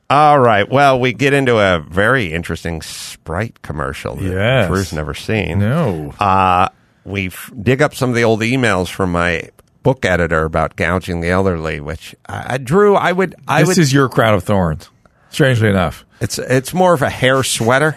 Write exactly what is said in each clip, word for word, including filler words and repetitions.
All right. Well, we get into a very interesting Sprite commercial that Yes. Drew's never seen. No. Uh, we dig up some of the old emails from my book editor about gouging the elderly, which, uh, Drew, I would... I this would, is your crown of thorns, strangely enough. It's it's more of a hair sweater.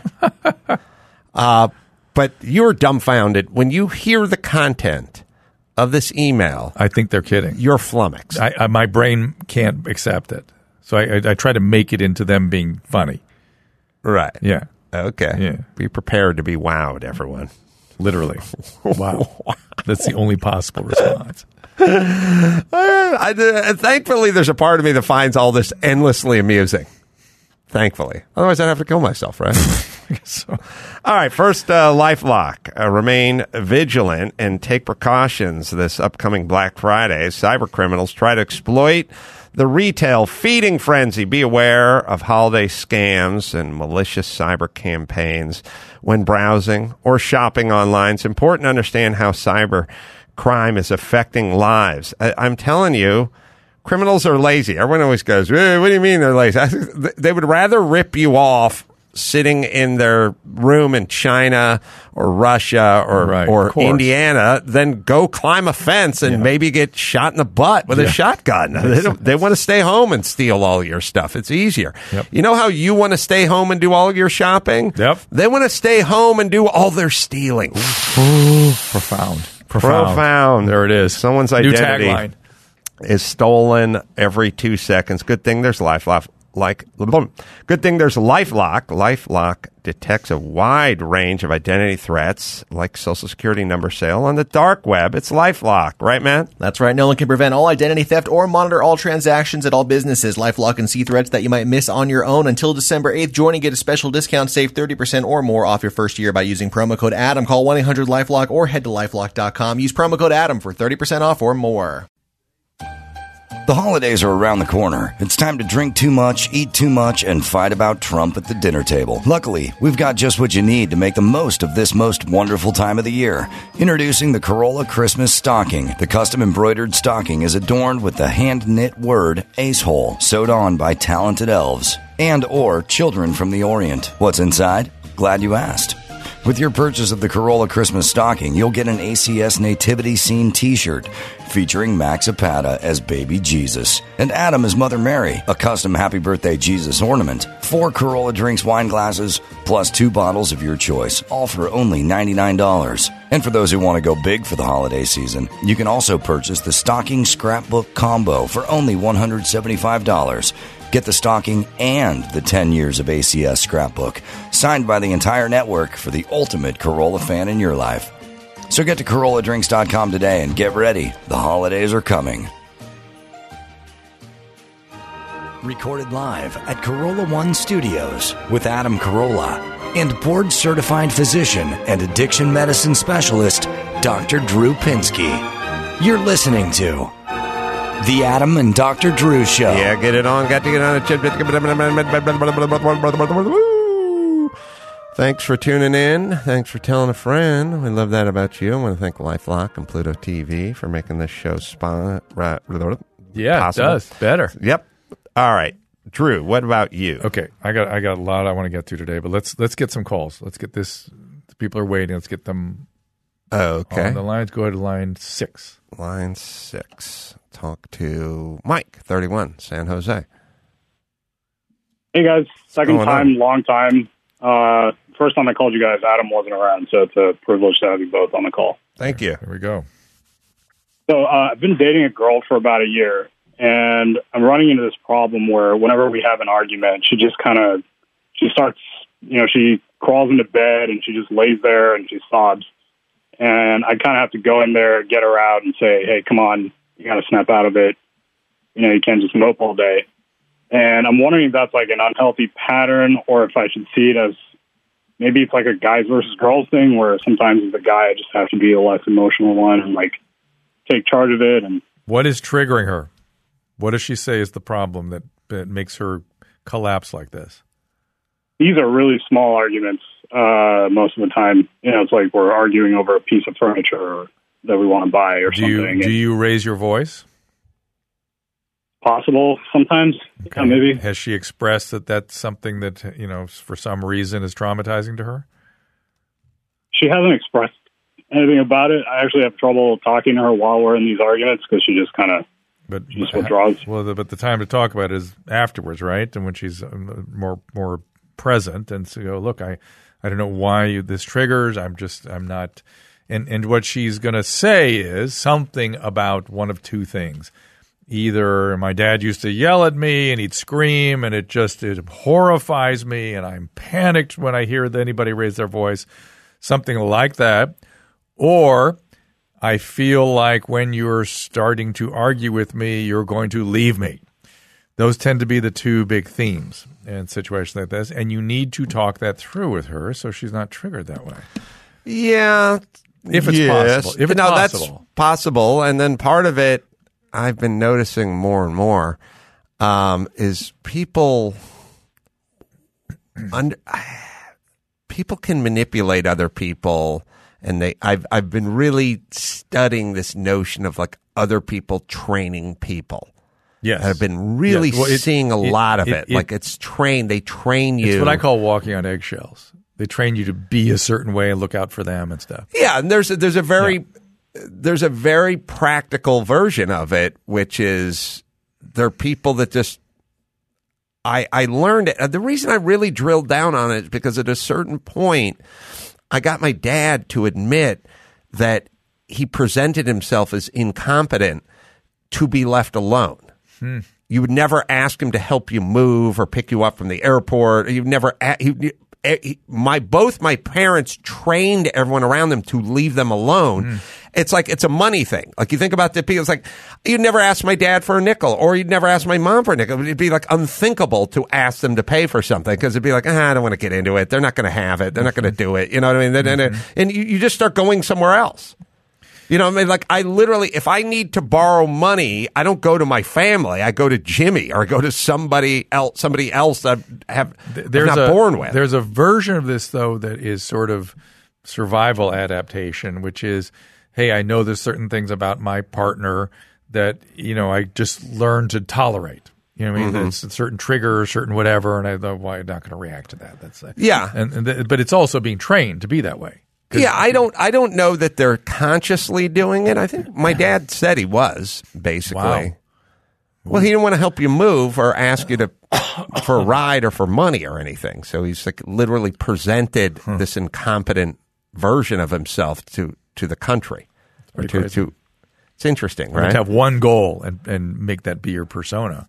uh, but you're dumbfounded. When you hear the content of this email, I think they're kidding. You're flummoxed. I, I, my brain can't accept it. So I, I, I try to make it into them being funny. Right. Yeah. Okay. Yeah. Be prepared to be wowed, everyone. Literally. Wow. That's the only possible response. uh, I, uh, thankfully, there's a part of me that finds all this endlessly amusing. Thankfully. Otherwise, I'd have to kill myself, right? so. All right. First, uh, LifeLock. Uh, remain vigilant and take precautions this upcoming Black Friday. Cyber criminals try to exploit the retail feeding frenzy. Be aware of holiday scams and malicious cyber campaigns when browsing or shopping online. It's important to understand how cyber crime is affecting lives. I, I'm telling you, criminals are lazy. Everyone always goes, hey, what do you mean they're lazy? They would rather rip you off sitting in their room in China or Russia or, right, or Indiana than go climb a fence and yeah. maybe get shot in the butt with yeah. a shotgun. They, don't, they want to stay home and steal all your stuff. It's easier. Yep. You know how you want to stay home and do all your shopping? Yep. They want to stay home and do all their stealing. Profound. Profound. Profound. There it is. Someone's New identity tagline. Is stolen every two seconds. Good thing there's LifeLock. Like, good thing there's LifeLock. LifeLock detects a wide range of identity threats, like Social Security number sale on the dark web. It's LifeLock, right, Matt? That's right. Nolan can prevent all identity theft or monitor all transactions at all businesses. LifeLock can see threats that you might miss on your own. Until December eighth, join and get a special discount. Save thirty percent or more off your first year by using promo code ADAM. Call one eight hundred LifeLock or head to lifelock dot com. Use promo code ADAM for thirty percent off or more. The holidays are around the corner. It's time to drink too much, eat too much, and fight about Trump at the dinner table. Luckily, we've got just what you need to make the most of this most wonderful time of the year. Introducing the Corolla Christmas Stocking. The custom embroidered stocking is adorned with the hand-knit word Ace-Hole, sewed on by talented elves and or children from the Orient. What's inside? Glad you asked. With your purchase of the Corolla Christmas Stocking, you'll get an A C S Nativity Scene t-shirt featuring Max Zapata as Baby Jesus and Adam as Mother Mary, a custom Happy Birthday Jesus ornament, four Corolla Drinks wine glasses, plus two bottles of your choice, all for only ninety-nine dollars. And for those who want to go big for the holiday season, you can also purchase the Stocking Scrapbook Combo for only one hundred seventy-five dollars. Get the stocking and the ten years of A C S scrapbook, signed by the entire network for the ultimate Corolla fan in your life. So get to Corolla Drinks dot com today and get ready. The holidays are coming. Recorded live at Corolla One Studios with Adam Carolla and board-certified physician and addiction medicine specialist, Doctor Drew Pinsky. You're listening to The Adam and Doctor Drew Show. Yeah, get it on. Got to get on a chip. Thanks for tuning in. Thanks for telling a friend. We love that about you. I want to thank LifeLock and Pluto T V for making this show spon- right, yeah, possible. It does. Better. Yep. All right. Drew, what about you? Okay, I got I got a lot I want to get to today, but let's let's get some calls. Let's get this. The people are waiting. Let's get them. Okay. On the lines. Go ahead to line six. Line six. Talk to Mike, thirty-one, San Jose. Hey, guys. Second time, on? long time. Uh, first time I called you guys, Adam wasn't around, so it's a privilege to have you both on the call. Thank you. Here we go. So uh, I've been dating a girl for about a year, and I'm running into this problem where whenever we have an argument, she just kind of, she starts, you know, she crawls into bed and she just lays there and she sobs. And I kind of have to go in there, get her out and say, hey, come on, you got to snap out of it. You know, you can't just mope all day. And I'm wondering if that's like an unhealthy pattern or if I should see it as maybe it's like a guys versus girls thing where sometimes as a guy I just have to be a less emotional one and like take charge of it. And what is triggering her? What does she say is the problem that, that makes her collapse like this? These are really small arguments uh, most of the time. You know, it's like we're arguing over a piece of furniture that we want to buy or do something. You, do you raise your voice? possible sometimes. Okay. Yeah, maybe. Has she expressed that that's something that, you know, for some reason is traumatizing to her? She hasn't expressed anything about it. I actually have trouble talking to her while we're in these arguments because she just kind of But just withdraws. Well, the, but the time to talk about it is afterwards, right? And when she's um, more more present, and so, you know, look, I, I don't know why you, this triggers. I'm just, I'm not. And and what she's going to say is something about one of two things. Either my dad used to yell at me and he'd scream, and it just it horrifies me, and I'm panicked when I hear anybody raise their voice, something like that, or I feel like when you're starting to argue with me, you're going to leave me. Those tend to be the two big themes in situations like this, and you need to talk that through with her so she's not triggered that way. Yeah. If it's yes. possible. If it's no, possible. that's possible. And then part of it, I've been noticing more and more, um, is people under, people can manipulate other people. And they, I've, I've been really studying this notion of like other people training people. Yes. I've been really Yes. Well, it- seeing a it- lot of it- it. it- Like it's trained. They train you. It's what I call walking on eggshells. They train you to be a certain way and look out for them and stuff. Yeah, and there's a, there's a very there's a very practical version of it, which is there are people that just I I learned it. The reason I really drilled down on it is because at a certain point, I got my dad to admit that he presented himself as incompetent to be left alone. Hmm. You would never ask him to help you move or pick you up from the airport. You've never. He, My both my parents trained everyone around them to leave them alone. Mm. It's like it's a money thing. Like you think about the people, it's like you'd never ask my dad for a nickel, or you'd never ask my mom for a nickel. It'd be like unthinkable to ask them to pay for something because it'd be like, ah, I don't want to get into it. They're not going to have it. They're not going to do it. You know what I mean? Mm-hmm. And, and you, you just start going somewhere else. You know what I mean? Like I literally, if I need to borrow money, I don't go to my family. I go to Jimmy or I go to somebody else, somebody else that I have there's I'm not a, born with. There's a version of this though that is sort of survival adaptation, which is, hey, I know there's certain things about my partner that, you know, I just learned to tolerate. You know what I mean? Mm-hmm. It's a certain trigger, certain whatever, and I thought, well, I'm not going to react to that. That's uh, yeah. And, and th- but it's also being trained to be that way. Yeah, I don't. I don't know that they're consciously doing it. I think my dad said he was basically. Wow. Well, he didn't want to help you move or ask you to for a ride or for money or anything. So he's like literally presented hmm. this incompetent version of himself to to the country. Or to, to it's interesting, right? To have one goal and and make that be your persona.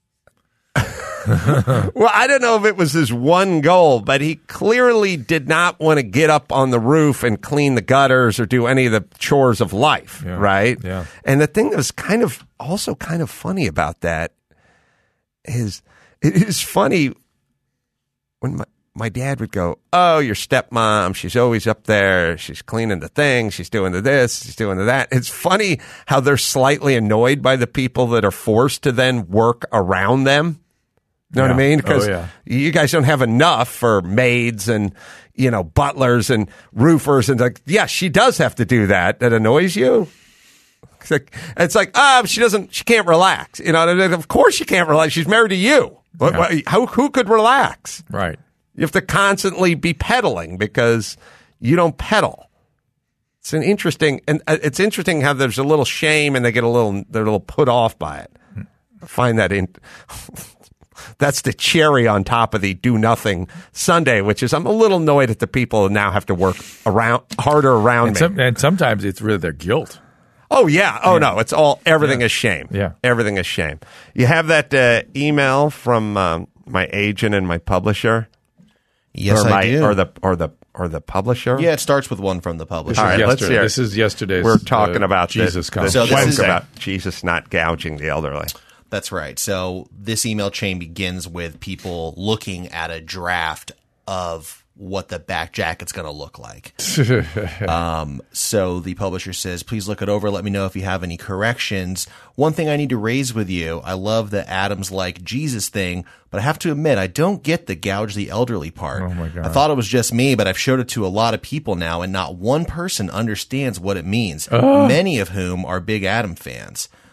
Well, I don't know if it was his one goal, but he clearly did not want to get up on the roof and clean the gutters or do any of the chores of life, yeah. right? Yeah. And the thing that was kind of also kind of funny about that is it is funny when my, my dad would go, oh, your stepmom, she's always up there. She's cleaning the thing. She's doing the this. She's doing the that. It's funny how they're slightly annoyed by the people that are forced to then work around them. You know yeah. what I mean? Because oh, yeah. you guys don't have enough for maids and, you know, butlers and roofers. And like, yeah, she does have to do that. That annoys you. It's like, it's like, ah, oh, she doesn't, she can't relax. You know, of course she can't relax. She's married to you. Yeah. What, how, who could relax? Right. You have to constantly be pedaling because you don't pedal. It's an interesting, and it's interesting how there's a little shame and they get a little, they're a little put off by it. I find that in. That's the cherry on top of the do nothing Sunday, which is I'm a little annoyed at the people who now have to work around harder around and me. Some, and sometimes it's really their guilt. Oh yeah. Oh yeah. no. It's all everything yeah. is shame. Yeah. Everything is shame. You have that uh, email from um, my agent and my publisher. Yes, or my, I do. Or the or the or the publisher. Yeah, it starts with one from the publisher. All right, let's hear it. This is yesterday's. We're talking uh, about Jesus the, comes. the So this joke is- about Jesus not gouging the elderly. That's right. So this email chain begins with people looking at a draft of what the back jacket's going to look like. um, so the publisher says, please look it over. Let me know if you have any corrections. One thing I need to raise with you, I love the Adams like Jesus thing, but I have to admit, I don't get the gouge the elderly part. Oh my God. I thought it was just me, but I've showed it to a lot of people now, and not one person understands what it means, Oh. many of whom are big Adam fans.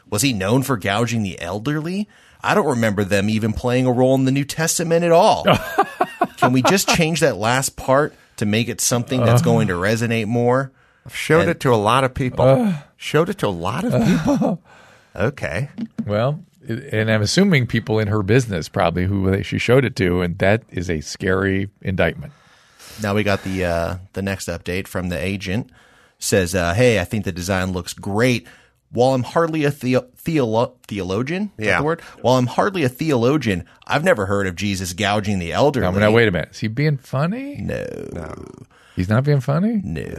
Was he known for gouging the elderly? I don't remember them even playing a role in the New Testament at all. Can we just change that last part to make it something that's going to resonate more? I've showed And- it to a lot of people. Uh, showed it to a lot of people. Okay. Well, and I'm assuming people in her business probably who she showed it to, and that is a scary indictment. Now we got the uh, the next update from the agent. Says, uh, hey, I think the design looks great. While I'm hardly a theo- theolo- theologian, is that Yeah. the word? While I'm hardly a theologian, I've never heard of Jesus gouging the elderly. Now, now, wait a minute. Is he being funny? No, He's not being funny? no.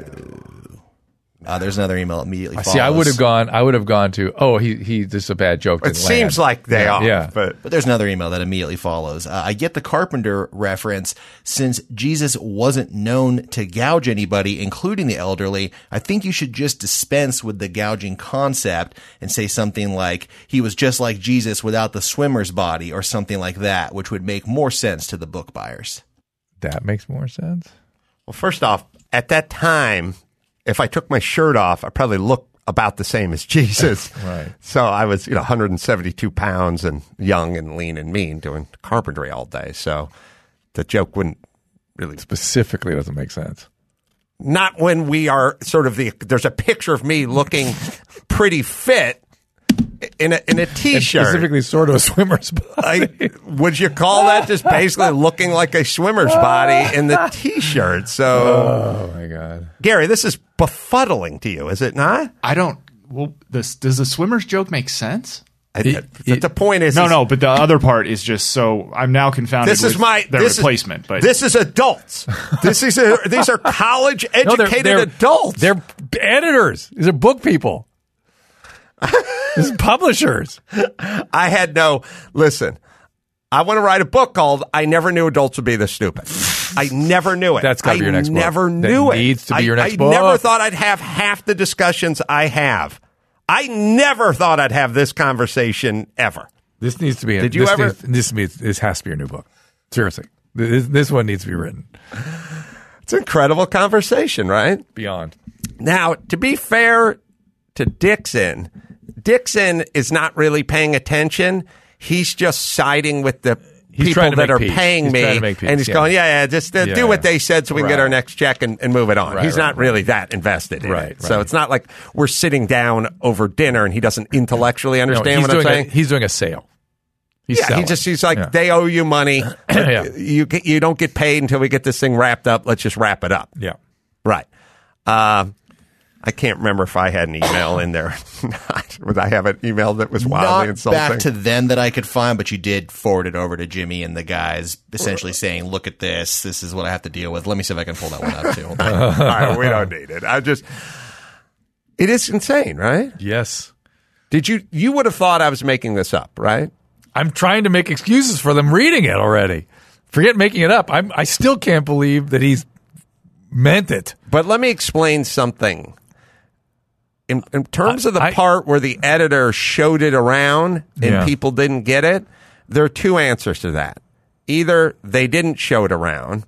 Uh, there's another email immediately. I See, I follows. would have gone. I would have gone to. Oh, he he. This is a bad joke. It didn't seems land. like they yeah, are. Yeah, But But there's another email that immediately follows. Uh, I get the Carpenter reference. Since Jesus wasn't known to gouge anybody, including the elderly, I think you should just dispense with the gouging concept and say something like, he was just like Jesus without the swimmer's body, or something like that, which would make more sense to the book buyers. that makes more sense. well, first off, at that time, if I took my shirt off, I probably look about the same as Jesus. Right. So I was, you know, one hundred seventy-two pounds and young and lean and mean doing carpentry all day. So the joke wouldn't really, Specifically, doesn't make sense. not when we are sort of the, there's a picture of me looking pretty fit in a, in a And t-shirt. specifically, sort of a swimmer's body. I, would you call that just basically looking like a swimmer's body in the t-shirt? So, Oh my god. Gary, this is befuddling to you, is it not? I don't. Well, this does the swimmer's joke make sense? I- It- the, it- the point is, No, is no. But the other part is just so I'm now confounded. this is with my the this replacement. Is, but this is adults. This is a, these are college No, educated they're, they're, adults. They're editors. These are book people. These are publishers. I had no listen. I want to write a book called "I Never Knew Adults Would Be This Stupid." I never knew it. That's gotta I be your next book. never That knew it. needs to be I, your next I book. never thought I'd have half the discussions I have. I never thought I'd have this conversation ever. This needs to be. Did you this ever- Needs, this, needs, this has to be your new book. Seriously, this, this one needs to be written. It's an incredible conversation, right? Beyond. Now, to be fair to Dixon, Dixon is not really paying attention. He's just siding with the He's people trying to that make are peace. paying He's me, trying to make peace, and he's yeah. going, "Yeah, yeah, just uh, Yeah, do what yeah. they said, so we can get Right. our next check and, and move it on." Right, he's right, not really that invested in Right, it, so right. it's not like we're sitting down over dinner and he doesn't intellectually No, understand he's what I'm doing saying. A, he's doing a sale. He's yeah, he selling. just he's like, Yeah. they owe you money. Yeah. You get- you don't get paid until we get this thing wrapped up. Let's just wrap it up. Yeah. Right. Um, I can't remember if I had an email in there. or not. Would I have an email that was wildly Not insulting? back to then that I could find, but you did forward it over to Jimmy and the guys, essentially saying, look at this. This is what I have to deal with. Let me see if I can pull that one up, too. Hold on. All right, we don't need it. I just, it is insane, right? Yes. Did you, you would have thought I was making this up, right? I'm trying to make excuses for them reading it already. Forget making it up. I'm, I still can't believe that he's meant it. But let me explain something. In, in terms of the I- part where the editor showed it around and Yeah. people didn't get it, there are two answers to that. Either they didn't show it around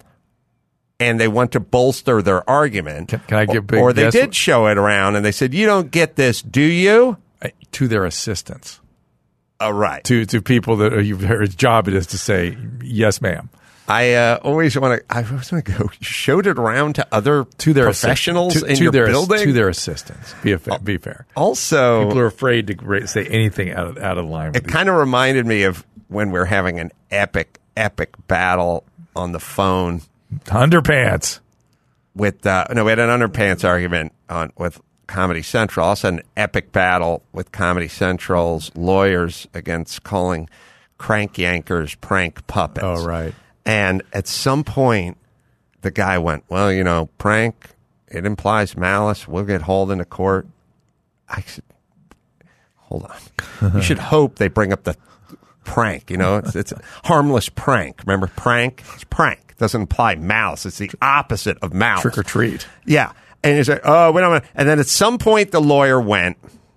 and they want to bolster their argument, Can- can I give a big or they guess? did show it around and they said, "You don't get this, do you?" Uh, To their assistants. Oh, right. To to people that are, their job it is to say, yes, ma'am. I uh, always want to. I always want to go. You showed it around to other To their professionals assist- to, in to your their, building. To their assistants. Be, a fa- be fair. also, People are afraid to ra- say anything out of, out of line with it kind of reminded me of when we're having an epic, epic battle on the phone these underpants. with. Uh, no, we had an underpants argument on with Comedy Central. Also, an epic battle with Comedy Central's lawyers against calling crank yankers prank puppets. Oh, right. And at some point, the guy went, "Well, you know, prank, it implies malice. We'll get hauled into court." I said, hold on. You should hope they bring up the prank. You know, it's, it's a harmless prank. Remember, prank? It's prank. It doesn't imply malice. It's the opposite of malice. Trick or treat. Yeah. And he's like, "Oh, wait a minute." And then at some point, the lawyer went,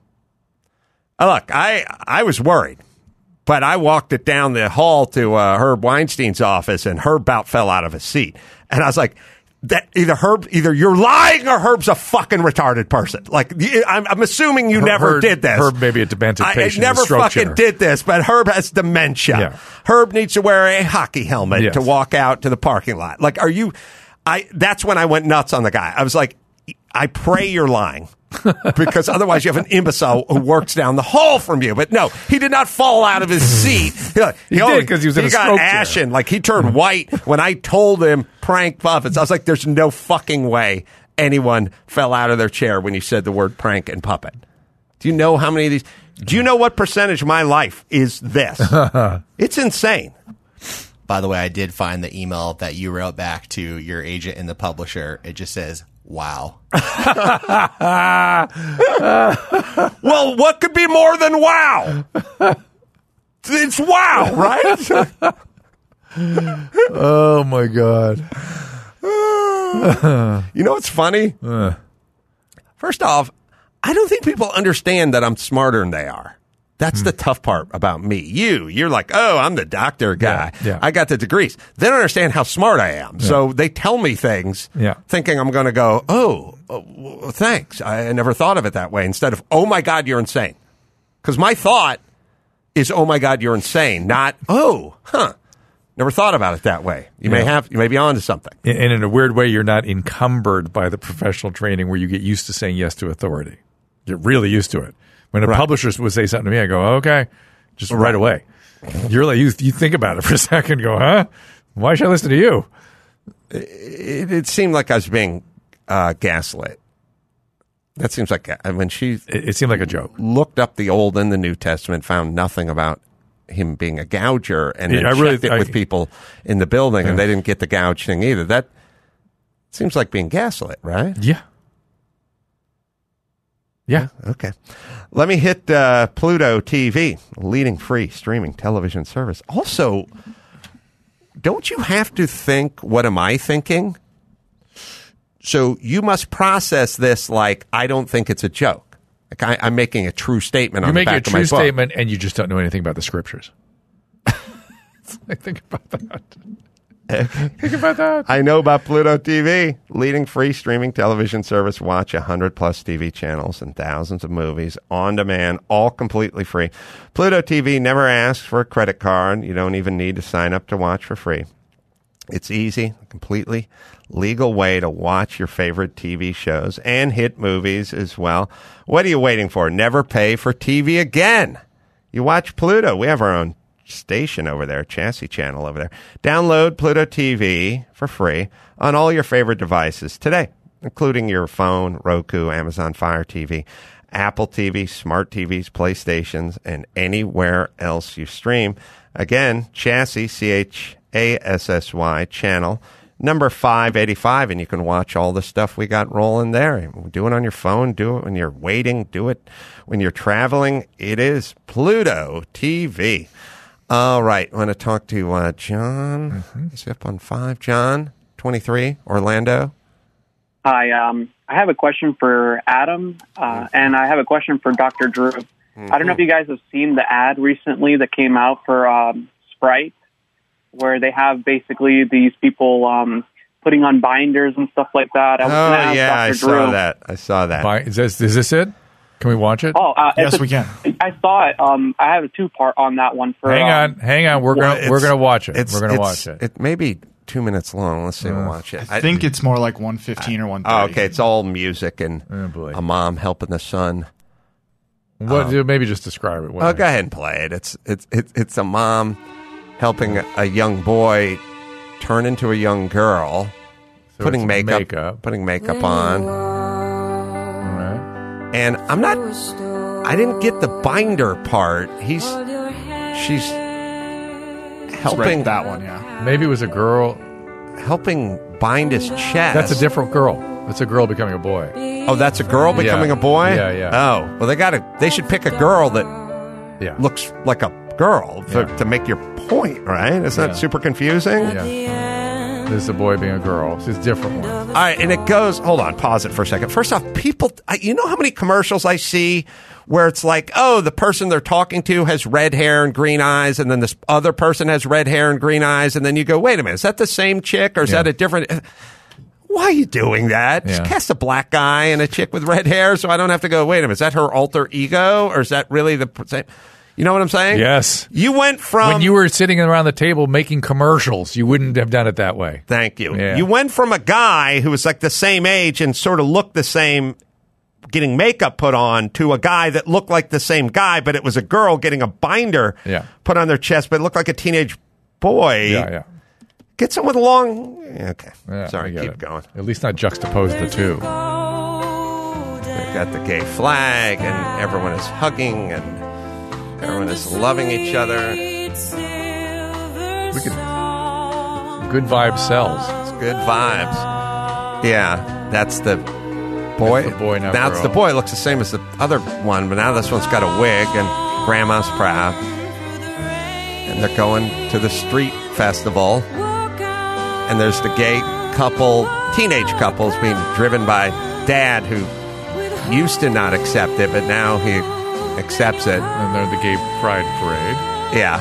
oh, look, I, I was worried. But I walked it down the hall to uh, Herb Weinstein's office, and Herb about fell out of his seat. And I was like, that either Herb, either you're lying or Herb's a fucking retarded person. Like, I'm, I'm assuming you Her- never Herb- did this. Herb may be a demented I, I patient in a never stroke fucking chair. did this, but Herb has dementia. Yeah. Herb needs to wear a hockey helmet Yes. to walk out to the parking lot. Like, are you? I. That's when I went nuts on the guy. I was like, I pray you're lying. Because otherwise you have an imbecile who works down the hall from you. But no, he did not fall out of his seat. He, He only- did, 'cause he was in a got stroke chair. ashen. Like, he turned white when I told him prank puppets. I was like, there's no fucking way anyone fell out of their chair when you said the word prank and puppet. Do you know how many of these? Do you know what percentage of my life is this? It's insane. By the way, I did find the email that you wrote back to your agent and the publisher. It just says, wow. Well, what could be more than wow? It's wow, right? Oh my God. You know what's funny? Uh. First off, I don't think people understand that I'm smarter than they are. That's the tough part about me. You, you're like, oh, I'm the doctor guy. Yeah, yeah. I got the degrees. They don't understand how smart I am. So they tell me things Yeah. thinking I'm going to go, oh, uh, well, thanks. I never thought of it that way. Instead of, oh, my God, you're insane. Because my thought is, oh, my God, you're insane. Not, oh, huh. Never thought about it that way. You may Yeah. have, you may be onto something. And and in a weird way, you're not encumbered by the professional training where you get used to saying yes to authority. You're really used to it. When a Right. publisher would say something to me, I go, okay, just right, away. You're like, you, you think about it for a second, go, huh? Why should I listen to you? It, it seemed like I was being uh, gaslit. That seems like uh, when she It, it seemed like a joke. looked up the Old and the New Testament, found nothing about him being a gouger, and then Yeah, I really- checked it I- with people in the building, and Yeah. they didn't get the gouge thing either. That seems like being gaslit, right? Yeah. Yeah. Okay. Let me hit uh, Pluto T V, leading free streaming television service. Also, don't you have to think, what am I thinking? So you must process this like, I don't think it's a joke. Like I, I'm making a true statement You're on the making a back of my true book. statement and you just don't know anything about the scriptures. It's like, think about that. Think about that. I know about Pluto T V, leading free streaming television service. Watch one hundred plus T V channels and thousands of movies on demand, all completely free. Pluto T V never asks for a credit card. You don't even need to sign up to watch for free. It's easy, a completely legal way to watch your favorite T V shows and hit movies as well. What are you waiting for? Never pay for T V again. You watch Pluto. We have our own station over there, chassis channel over there. Download Pluto T V for free on all your favorite devices today, including your phone, Roku, Amazon Fire T V, Apple T V, smart T Vs, PlayStations, and anywhere else you stream. Again, chassis, C H A S S Y channel, number five eighty-five, and you can watch all the stuff we got rolling there. Do it on your phone, do it when you're waiting, do it when you're traveling. It is Pluto T V. All right, I want to talk to uh, John. Mm-hmm. Is he up on five? John, twenty-three, Orlando. Hi, um, I have a question for Adam, uh, and I have a question for Doctor Drew. Mm-hmm. I don't know if you guys have seen the ad recently that came out for um, Sprite, where they have basically these people um, putting on binders and stuff like that. I was gonna Oh, ask yeah, I Doctor saw Drew. that. I saw that. By, is, this, is this it? Can we watch it? Oh, uh, Yes, it's a- we can. I saw it. Um, I have a two-part on that one. For hang um, on, hang on. We're Well, gonna we're it's- gonna watch it. It's, We're gonna it's- watch it. It may be two minutes long. Let's see. we'll watch it. I think it's more like one fifteen or one thirty. Oh, okay. It's all music and Oh, boy. a mom helping the son. What? maybe just describe it. What- Oh, go ahead and play it. It's it's it's it's a mom helping a young boy turn into a young girl, So putting it's makeup, makeup. putting makeup on. All right. And I'm not. I didn't get the binder part. He's she's helping Right, that one, yeah. Maybe it was a girl. helping bind his chest. That's a different girl. That's a girl becoming a boy. Oh, that's a girl becoming Yeah. a boy. Yeah, yeah. Oh, well, they got to. They should pick a girl that Yeah. looks like a girl for, Yeah. to make your point, right? Isn't Yeah. that super confusing? Yeah. This is a boy being a girl. It's a different one. All right, and it goes. Hold on, pause it for a second. First off, people, I, you know how many commercials I see where it's like, oh, the person they're talking to has red hair and green eyes, and then this other person has red hair and green eyes, and then you go, wait a minute, is that the same chick or is Yeah. that a different? Why are you doing that? Just Yeah. cast a black guy and a chick with red hair so I don't have to go, wait a minute, is that her alter ego or is that really the same? You know what I'm saying? Yes. You went from... When you were sitting around the table making commercials, you wouldn't have done it that way. Thank you. Yeah. You went from a guy who was like the same age and sort of looked the same getting makeup put on to a guy that looked like the same guy, but it was a girl getting a binder Yeah. put on their chest, but it looked like a teenage boy. Yeah, yeah. Get someone with long... yeah, Okay. Yeah, Sorry, I get keep it. going. At least not juxtapose the two. They've got the gay flag, and everyone is hugging, and everyone is loving each other. We could, good vibe sells. It's good vibes. Yeah, that's the boy. That's the boy, now Now it's girl. the boy. It looks the same as the other one, but now this one's got a wig, and grandma's proud. And they're going to the street festival. And there's the gay couple, teenage couples being driven by dad who used to not accept it, but now he accepts it. And they're the gay pride parade. Yeah.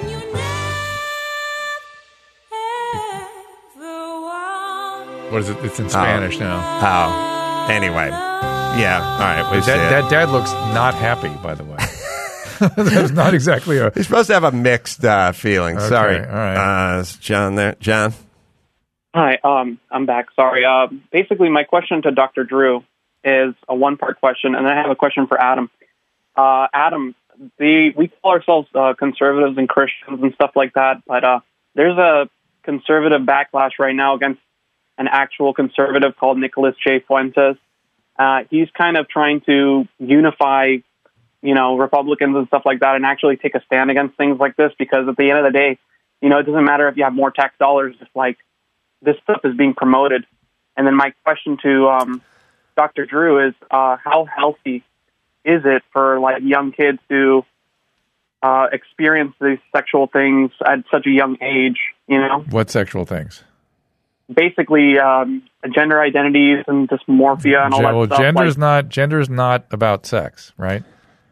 What is it? It's in Spanish now. Oh. Anyway. Yeah. All right. We That, see it. that dad looks not happy, by the way. That's not exactly a... He's supposed to have a mixed uh, feeling. Okay, Sorry. all right. Uh, is John there? John? Hi, um, I'm back. Sorry. Uh, basically, my question to Doctor Drew is a one-part question, and then I have a question for Adam. Uh, Adam, the we call ourselves uh, conservatives and Christians and stuff like that, but uh, there's a conservative backlash right now against an actual conservative called Nicholas J. Fuentes. Uh, he's kind of trying to unify, you know, Republicans and stuff like that and actually take a stand against things like this, because at the end of the day, you know, it doesn't matter if you have more tax dollars, just like this stuff is being promoted. And then my question to um, Doctor Drew is, uh, how healthy is it for like young kids to uh, experience these sexual things at such a young age? You know, What sexual things? basically um, gender identities and dysmorphia and all that well, stuff. gender's like, not gender's not about sex, right?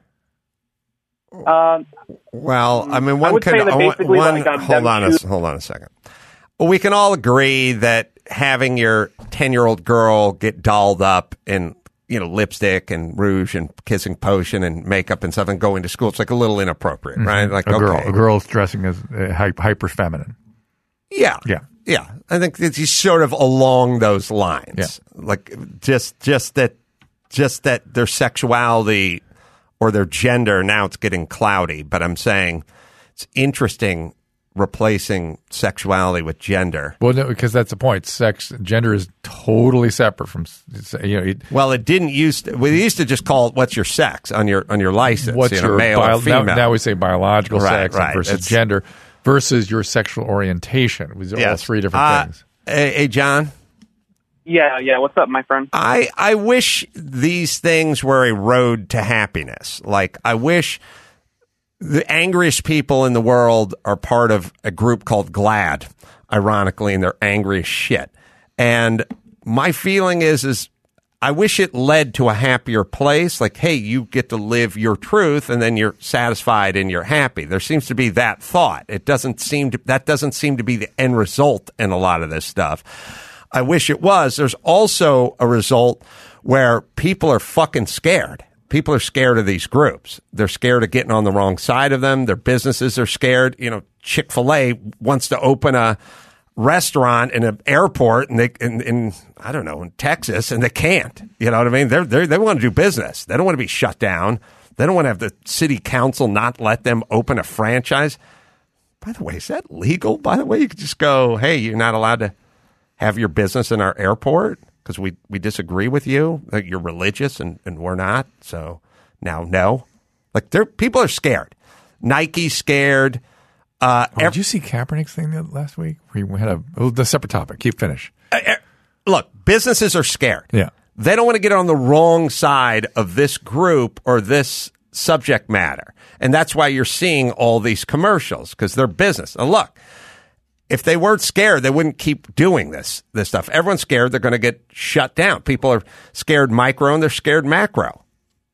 uh, Well, I mean, I one would could. say that uh, one- basically, one- like, uh, hold them on, a, choose- hold on a second. Well, we can all agree that having your ten-year-old girl get dolled up in, you know, lipstick and rouge and kissing potion and makeup and stuff and going to school, it's like a little inappropriate, right? Like a girl, okay. a girl's dressing as uh, hyper feminine. Yeah. Yeah. Yeah. I think it's just sort of along those lines. Yeah. Like just just that just that their sexuality or their gender, now it's getting cloudy, but I'm saying it's interesting replacing sexuality with gender. Well, no, because that's the point. Sex, gender is totally separate from, you know, it, Well, it didn't used to, we used to just call it what's your sex on your on your license, what's you know, your male bio- or female. Now, now we say biological Right, sex right. versus It's- gender versus your sexual orientation. These are all Yes. three different Uh, things. Hey, hey, John. yeah, yeah. What's up, my friend? I, I wish these things were a road to happiness. Like, I wish the angriest people in the world are part of a group called GLAAD, ironically, and they're angry as shit. And my feeling is, is I wish it led to a happier place. Like, hey, you get to live your truth and then you're satisfied and you're happy. There seems to be that thought. It doesn't seem to, that doesn't seem to be the end result in a lot of this stuff. I wish it was. There's also a result where people are fucking scared. People are scared of these groups. They're scared of getting on the wrong side of them. Their businesses are scared. You know, Chick-fil-A wants to open a restaurant in an airport and they, in, in, I don't know, in Texas, and they can't. You know what I mean? They're, they're, they want to do business. They don't want to be shut down. They don't want to have the city council not let them open a franchise. By the way, is that legal? By the way, you could just go, hey, you're not allowed to have your business in our airport because we, we disagree with you. Like, you're religious and, and we're not. So now, no. Like, they're, people are scared. Nike's scared. Uh, Oh, did you see Kaepernick's thing the- last week? Where he had a, oh, the separate topic. Keep finish. Look, businesses are scared. Yeah. They don't want to get on the wrong side of this group or this subject matter. And that's why you're seeing all these commercials, because they're business. And look, if they weren't scared, they wouldn't keep doing this, this stuff. Everyone's scared they're going to get shut down. People are scared micro and they're scared macro.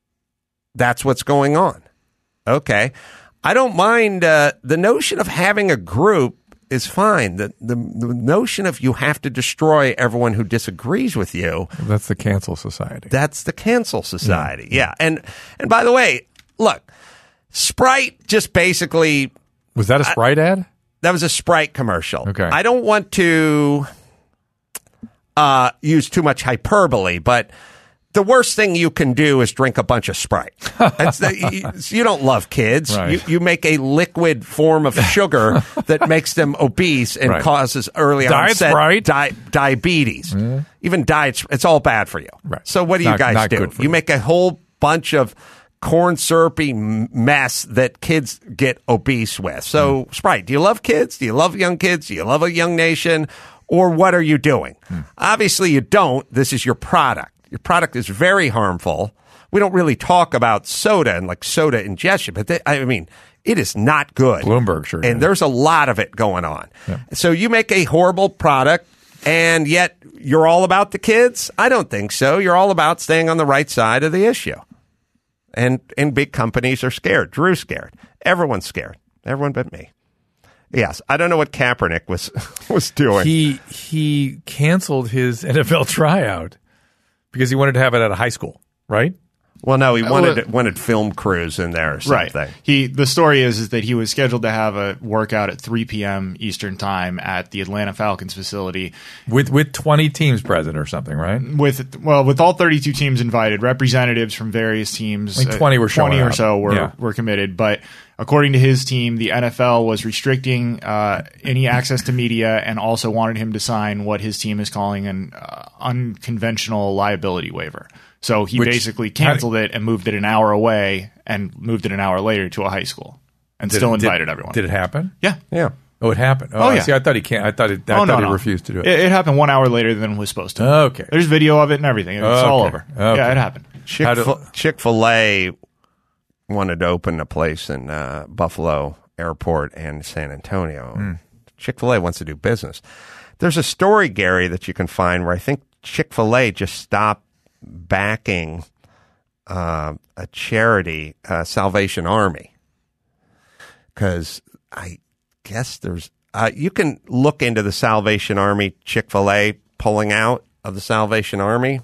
That's what's going on. Okay. I don't mind uh, the notion of having a group is fine. The, the the notion of you have to destroy everyone who disagrees with you. That's the cancel society. That's the cancel society. Yeah. yeah. And and by the way, look, Sprite just basically was that a Sprite I, ad? That was a Sprite commercial. Okay. I don't want to uh, use too much hyperbole, but the worst thing you can do is drink a bunch of Sprite. That's the, you, you don't love kids. Right. You, you make a liquid form of sugar that makes them obese and right. causes early Diet onset Sprite. di- diabetes. Mm. Even diet, it's all bad for you. Right. So what do not, you guys not do? Good for you make a whole bunch of corn syrupy mess that kids get obese with. So mm. Sprite, do you love kids? Do you love young kids? Do you love a young nation? Or what are you doing? Mm. Obviously you don't. This is your product. Your product is very harmful. We don't really talk about soda and like soda ingestion, but they, I mean, it is not good. Bloomberg sure. And is. there's a lot of it going on. Yeah. So you make a horrible product and yet you're all about the kids? I don't think so. You're all about staying on the right side of the issue. And and big companies are scared. Drew's scared. Everyone's scared. Everyone but me. Yes, I don't know what Kaepernick was was doing. He he canceled his N F L tryout because he wanted to have it at a high school, right? Well, no, he wanted well, wanted film crews in there or something. Right. He the story is is that he was scheduled to have a workout at three p.m. Eastern time at the Atlanta Falcons facility with with twenty teams present or something, right? With well, with all thirty-two teams invited, representatives from various teams, like twenty were showing twenty or up. so were yeah. were committed, but according to his team, the N F L was restricting uh, any access to media and also wanted him to sign what his team is calling an uh, unconventional liability waiver. So he Which, basically canceled it and moved it an hour away and moved it an hour later to a high school and did still it, invited did, everyone. Did it happen? Yeah. Yeah. Oh, it happened. Oh, Oh, yeah. See, I thought he can't. I thought it, I oh, thought no, he no. refused to do it. it. It happened one hour later than it was supposed to. Okay. There's video of it and everything. It's Okay. all over. Okay. Yeah, it happened. Chick-fil- Chick-fil-A wanted to open a place in uh, Buffalo Airport and San Antonio. Mm. Chick-fil-A wants to do business. There's a story, Gary, that you can find where I think Chick-fil-A just stopped backing uh, a charity, uh, Salvation Army, because I guess there's uh, you can look into the Salvation Army Chick-fil-A pulling out of the Salvation Army.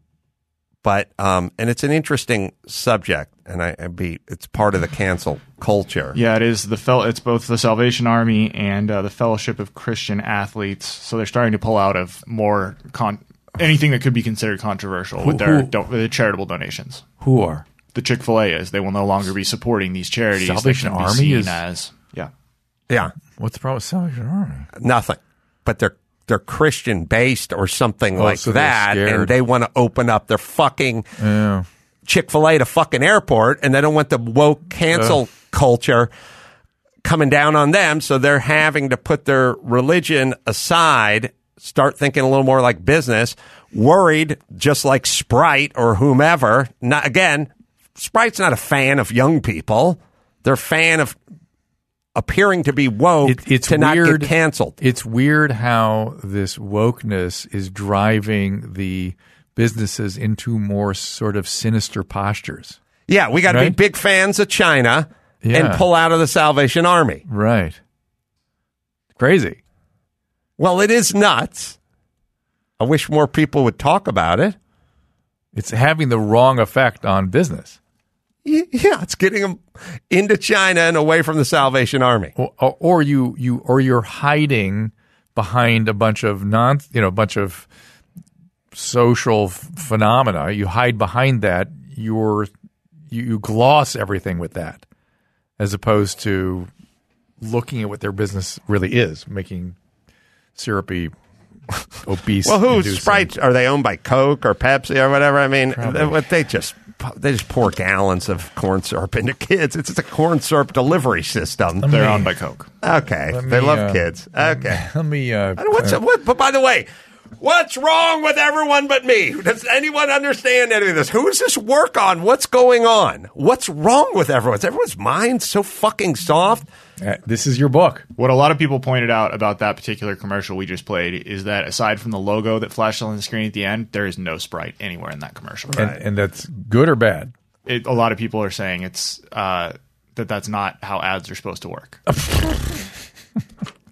But um, and it's an interesting subject, and I, I be it's part of the cancel culture. Yeah, it is the fel- It's both the Salvation Army and uh, the Fellowship of Christian Athletes. So they're starting to pull out of more con- anything that could be considered controversial with their, who- do- with their charitable donations. Who are? The Chick-fil-A is. They will no longer be supporting these charities. Salvation that can be Army seen is- as yeah. Yeah, What's the problem with Salvation Army? nothing. But they're they're Christian based or something Oh, like so they're that, scared. and they want to open up their fucking Yeah. Chick-fil-A to fucking airport, and they don't want the woke cancel Ugh. culture coming down on them, so they're having to put their religion aside, start thinking a little more like business, worried, just like Sprite or whomever. Not again, Sprite's not a fan of young people. They're a fan of appearing to be woke It, it's to not weird, get canceled. It's weird how this wokeness is driving the businesses into more sort of sinister postures. Yeah, we got to be Right? big fans of China Yeah. and pull out of the Salvation Army. Right. Crazy. Well, it is nuts. I wish more people would talk about it. It's having the wrong effect on business. Y- Yeah, it's getting them into China and away from the Salvation Army. Or, or, or you you or you're hiding behind a bunch of non you know a bunch of social f- phenomena. You hide behind that. You're you, you gloss everything with that, as opposed to looking at what their business really is, making syrupy, obese. Well, who's inducing- Sprite? Are they owned by Coke or Pepsi or whatever? I mean, Probably. they, what they just they just pour gallons of corn syrup into kids. It's, it's a corn syrup delivery system. They're owned by Coke. Okay, Let they me, love uh, kids. Okay, Let me. Uh, I don't- what's uh, what? But by the way, what's wrong with everyone but me? Does anyone understand any of this? Who does this work on? What's going on? What's wrong with everyone? Is everyone's mind so fucking soft? uh, this is your book. What a lot of people pointed out about that particular commercial we just played is that aside from the logo that flashed on the screen at the end, there is no Sprite anywhere in that commercial. And, and that's good or bad? It, a lot of people are saying it's uh, that that's not how ads are supposed to work.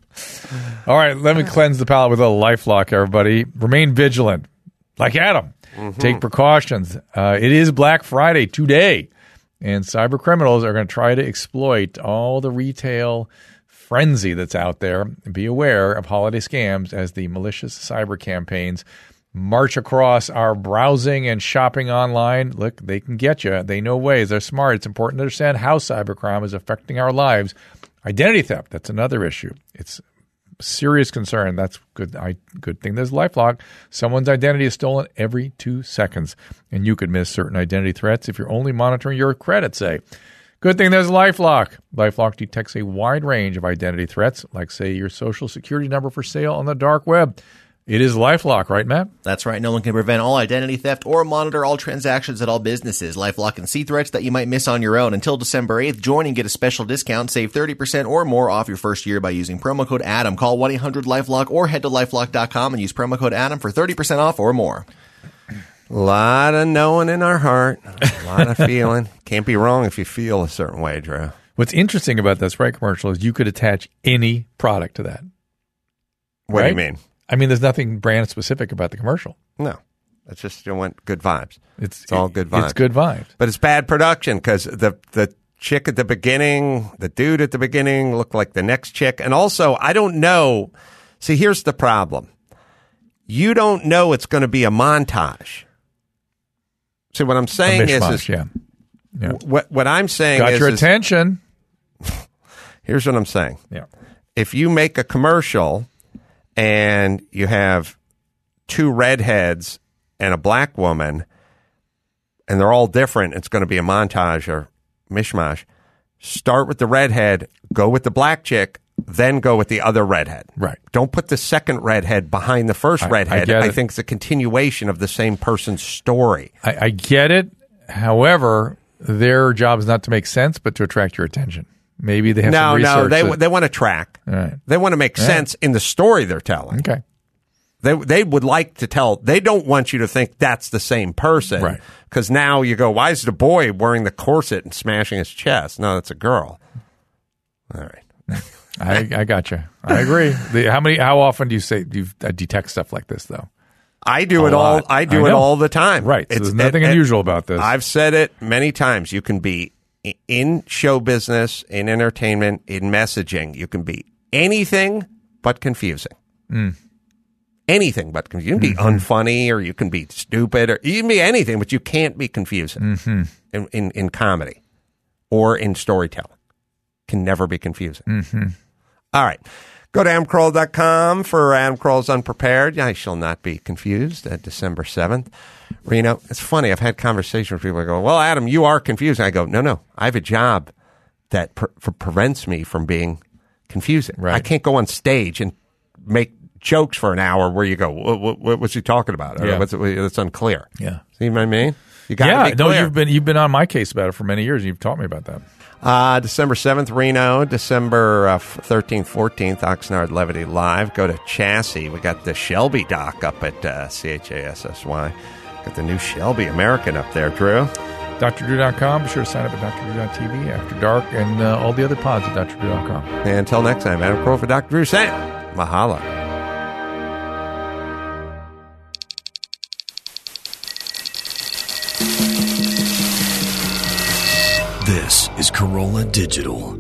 All right, let me cleanse the palate with a LifeLock, everybody. Remain vigilant, like Adam. Mm-hmm. Take precautions. Uh, it is Black Friday today, and cyber criminals are going to try to exploit all the retail frenzy that's out there. Be aware of holiday scams as the malicious cyber campaigns march across our browsing and shopping online. Look, they can get you. They know ways. They're smart. It's important to understand how cybercrime is affecting our lives. Identity theft, that's another issue. It's a serious concern. That's good. I, good thing there's LifeLock. Someone's identity is stolen every two seconds, and you could miss certain identity threats if you're only monitoring your credit, say. Good thing there's LifeLock. LifeLock detects a wide range of identity threats, like, say, your social security number for sale on the dark web. It is LifeLock, right, Matt? That's right. No one can prevent all identity theft or monitor all transactions at all businesses. LifeLock can see threats that you might miss on your own. Until December eighth, join and get a special discount. Save thirty percent or more off your first year by using promo code ADAM. Call one eight hundred LifeLock or head to lifelock dot com and use promo code ADAM for thirty percent off or more. A lot of knowing in our heart, a lot of feeling. Can't be wrong if you feel a certain way, Drew. What's interesting about that Sprite commercial is you could attach any product to that. What right? do you mean? I mean, there's nothing brand specific about the commercial. No. It's just you want good vibes. It's, it's all good vibes. It's good vibes. But it's bad production because the, the chick at the beginning, the dude at the beginning looked like the next chick. And also, I don't know. See, here's the problem. You don't know it's going to be a montage. See, what I'm saying is, is yeah. Yeah. What, what I'm saying Got is... your is, attention. Here's what I'm saying. Yeah. If you make a commercial and you have two redheads and a black woman, and they're all different, it's going to be a montage or mishmash. Start with the redhead, go with the black chick, then go with the other redhead. Right. Don't put the second redhead behind the first I, redhead. I, I think it's a continuation of the same person's story. I, I get it. However, their job is not to make sense, but to attract your attention. Maybe they have no, some research. No, they that, they want to track. Right. They want to make right. sense in the story they're telling. Okay. They they would like to tell. They don't want you to think that's the same person. Right. Because now you go, why is the boy wearing the corset and smashing his chest? No, that's a girl. All right. I, I got you. I agree. The, how many? How often do you say do you uh, detect stuff like this, though? I do a it all. lot. I do I it all the time. Right. So it's, there's nothing it, unusual it, about this. I've said it many times. You can be in show business, in entertainment, in messaging. You can be anything but confusing. Mm. Anything but confusing. You can be mm-hmm. unfunny, or you can be stupid, or you can be anything, but you can't be confusing mm-hmm. in, in, in comedy or in storytelling. Can never be confusing. Mm-hmm. All right. Go to adam carolla dot com for Adam Carolla's Unprepared. I shall not be confused at December seventh. Reno, it's funny. I've had conversations with people who go, well, Adam, you are confusing. I go, no, no. I have a job that pre- for prevents me from being confusing. Right. I can't go on stage and make jokes for an hour where you go, what, what, what was he talking about? Yeah. What's, it's unclear. Yeah. See what I mean? You got yeah. to be clear. No, you've been you've been on my case about it for many years. You've taught me about that. Uh, December seventh, Reno. December uh, thirteenth, fourteenth, Oxnard Levity Live. Go to Chassis. We got the Shelby doc up at uh, C H A S S Y. Got the new Shelby American up there, Drew. D R Drew dot com. Be sure to sign up at D R Drew dot T V, After Dark, and uh, all the other pods at D R Drew dot com. And until next time, Adam Carolla for Doctor Drew saying, mahalo. This is Carolla Digital.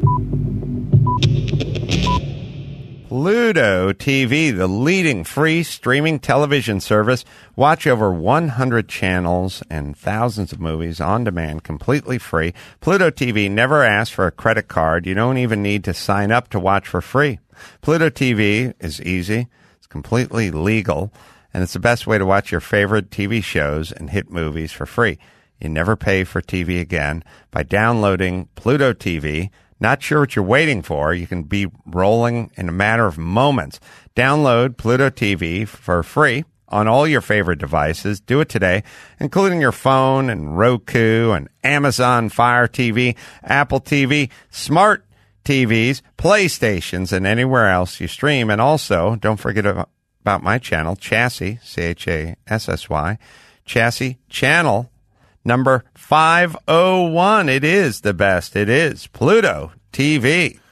Pluto T V, the leading free streaming television service. Watch over one hundred channels and thousands of movies on demand, completely free. Pluto T V never asks for a credit card. You don't even need to sign up to watch for free. Pluto T V is easy. It's completely legal, and it's the best way to watch your favorite T V shows and hit movies for free. You never pay for T V again by downloading Pluto T V. Not sure what you're waiting for? You can be rolling in a matter of moments. Download Pluto T V for free on all your favorite devices. Do it today, including your phone and Roku and Amazon Fire T V, Apple T V, smart T Vs, PlayStations, and anywhere else you stream. And also, don't forget about my channel, Chassis, C H A S S Y, Chassis Channel number five oh one. It is the best. It is Pluto T V.